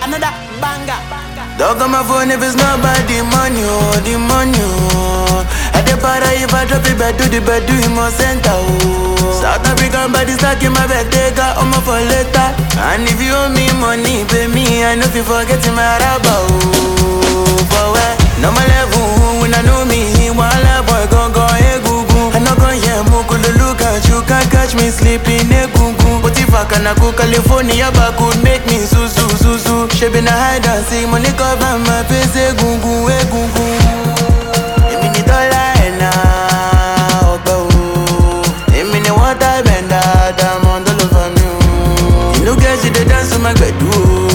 another banger. Dog on my phone if it's not about the money, oh, the money, oh. At the para if I drop it back to the bed, do him more center, oh. South African body stuck in my bed, take out on my for later. And if you owe me money, pay me, I know if you forget my rabba, oh. For where? No my level, when I know me, while a boy gon' go, hey, goo goo. I no gon' hear mukulu look at you, can't catch me sleeping, hey, goo goo. But if I can go California, back could make me su su su su. She been a hide and seek money cover my face, hey, goo goo, hey, goo goo. Give me the dollar and now, give me the water, bend that, I'm on the love of you. You know, guys, you the dance to my bedroom.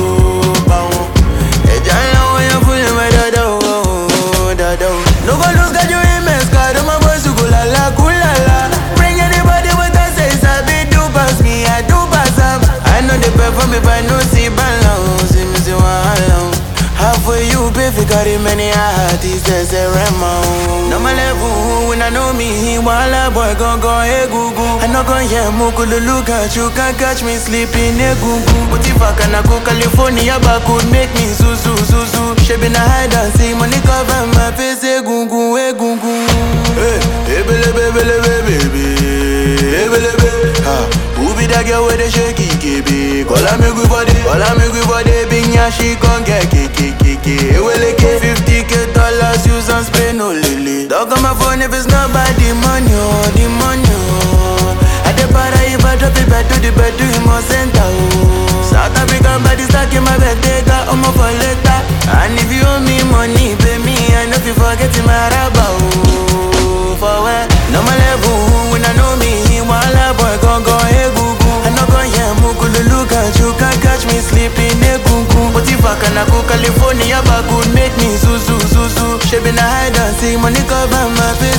No go lose got you in mess, got my boys who go la la, cool la la. Bring anybody with us, say sabi do pass me, I do pass up. I know they perform if I know see balance, see me see one. Half for you, baby, carry many artists, they say Remo. No my level, when I know me, while a boy gon' go, hey, goo goo. I no gon' hear mukulu look at you, can't catch me sleeping, hey, goo goo. But if I can go California, back could make me su su su su. She been a hide and see money cover my face, hey, goo goo, hey, goo goo. Hey, baby, ha. Who be that girl with the shaky KB? Call her me good body, big she gon' get kiki. Well, like 50K dollars, use and spend no lily. Dog on my phone if it's not about the money, oh, the money, oh. At the para if I drop it back to the bed, do him more center, oh. South African body stuck in my bed, take out on my for later. And if you owe me money, pay me, I know if you forget my rabba, oh. For where? No my level, when I know me, while a boy gon' go, hey, goo goo. I no gon' hear mukulu look at you, can't catch me sleeping, hey, goo goo. But if I can go California, back could make me su su su su. She been a hide and seek money cover my face.